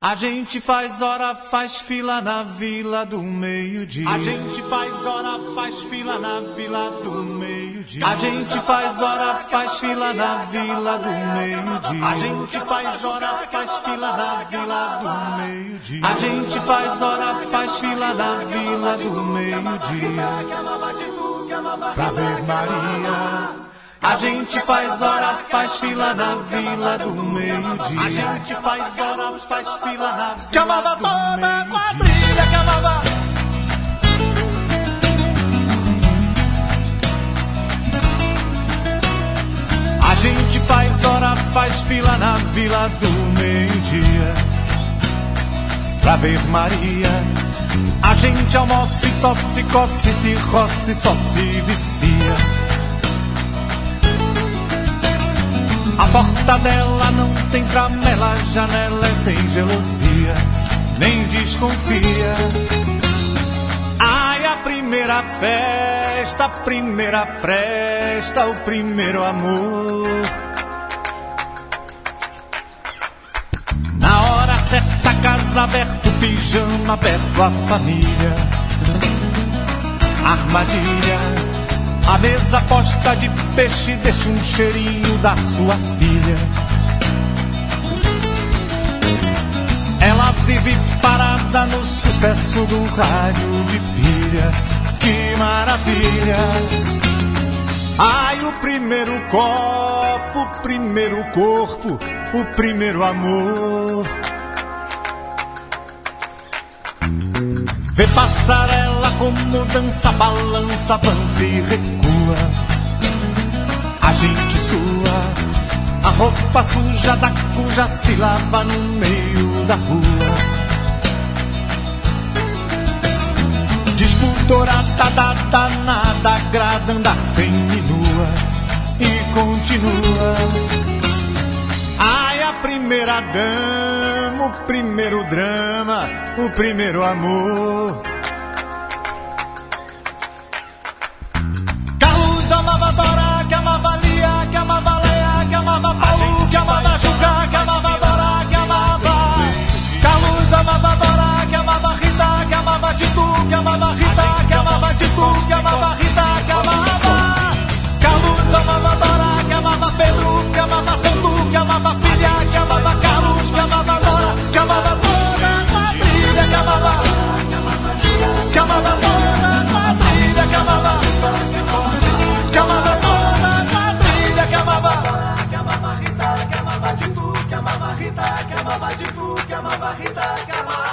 A gente faz hora, faz fila na vila do meio-dia. A gente faz hora, faz fila na vila do meio-dia. A gente faz hora, faz fila na vila do meio-dia. A gente faz hora, faz fila na vila do meio-dia. A gente faz hora, faz fila na vila do meio-dia. Pra ver Maria. A gente faz hora, faz fila na vila do meio-dia. A gente faz hora, faz fila na vila Chamava do toda a meio-dia. quadrilha, chamava. A gente faz hora, faz fila na vila do meio-dia. Pra ver Maria. A gente almoça e só se coce, se roça e só se vicia. A porta dela não tem tramela, a janela é sem gelosia, nem desconfia. Ai, a primeira festa, o primeiro amor. Na hora certa, casa aberta, o pijama aberto, a família. Armadilha. A mesa posta de peixe deixa um cheirinho da sua filha. Ela vive parada no sucesso do rádio de pilha. Que maravilha! Ai, o primeiro copo, o primeiro corpo, o primeiro amor. Vê passarela como dança, balança, avança e recua. A gente sua, a roupa suja da cuja se lava no meio da rua. Disputorada, danada, agrada andar sem minua. E continua. Ai, a primeira dama, o primeiro drama, o primeiro amor. Carlos amava Dora, que amava Lia, que amava Leia, que amava Paulo, que amava Juca, que amava Dora, que amava. Carlos amava Dora, que amava Rita, que amava Titu, que amava Rita, que amava Titu, que amava Rita, que amava. Carlos amava Dora, que amava Pedro, que amava Tanto, que amava filha, que amava Carlos, que amava Dora, que amava toda a quadrilha, que amava toda a quadrilha, que amava toda a quadrilha, que amava Rita, que amava Titu, que amava Rita, que amava Titu, que amava Rita, que amava